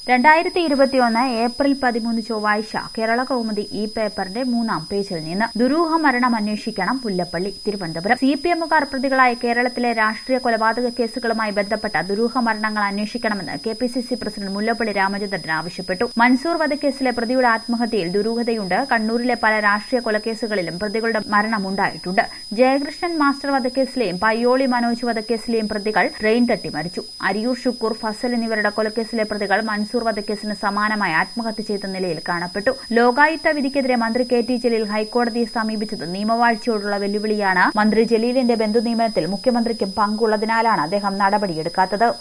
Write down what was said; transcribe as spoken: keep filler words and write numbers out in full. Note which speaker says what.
Speaker 1: രണ്ടായിരത്തി ഇരുപത്തിയൊന്ന് ഏപ്രിൽ പതിമൂന്ന് ചൊവ്വാഴ്ച കേരള കൗമുദി ഈ പേപ്പറിന്റെ മൂന്നാം പേജിൽ നിന്ന് ദുരൂഹ മരണം അന്വേഷിക്കണം പുല്ലപ്പള്ളി തിരുവനന്തപുരം സി പി എമ്മുകാർ പ്രതികളായ കേരളത്തിലെ രാഷ്ട്രീയ കൊലപാതക കേസുകളുമായി ബന്ധപ്പെട്ട ദുരൂഹ മരണങ്ങൾ അന്വേഷിക്കണമെന്ന് K P C C president Mullappally Ramachandran ആവശ്യപ്പെട്ടു. മൻസൂർ വധക്കേസിലെ പ്രതിയുടെ ആത്മഹത്യയിൽ ദുരൂഹതയുണ്ട്. കണ്ണൂരിലെ പല രാഷ്ട്രീയ കൊലക്കേസുകളിലും പ്രതികളുടെ മരണമുണ്ടായിട്ടുണ്ട്. ജയകൃഷ്ണൻ മാസ്റ്റർ വധക്കേസിലെയും പയ്യോളി മനോജ് വധക്കേസിലെയും പ്രതികൾ ട്രെയിൻ തട്ടി മരിച്ചു. അരിയൂർ ഷുക്കൂർ, ഫസൽ എന്നിവരുടെ കൊലക്കേസിലെ പ്രതികൾ മൻസൂർ വധക്കേസിന് സമാനമായി ആത്മഹത്യ ചെയ്ത നിലയിൽ കാണപ്പെട്ടു. ലോകായുക്ത വിധിക്കെതിരെ മന്ത്രി കെ ടി ജലീൽ ഹൈക്കോടതിയെ സമീപിച്ചത് നിയമവാഴ്ചയോടുള്ള വെല്ലുവിളിയാണ്. മന്ത്രി ജലീലിന്റെ ബന്ധുനിയമനത്തിൽ മുഖ്യമന്ത്രിക്കും പങ്കുള്ളതിനാലാണ് അദ്ദേഹം നടപടിയെടുക്കാത്തത്.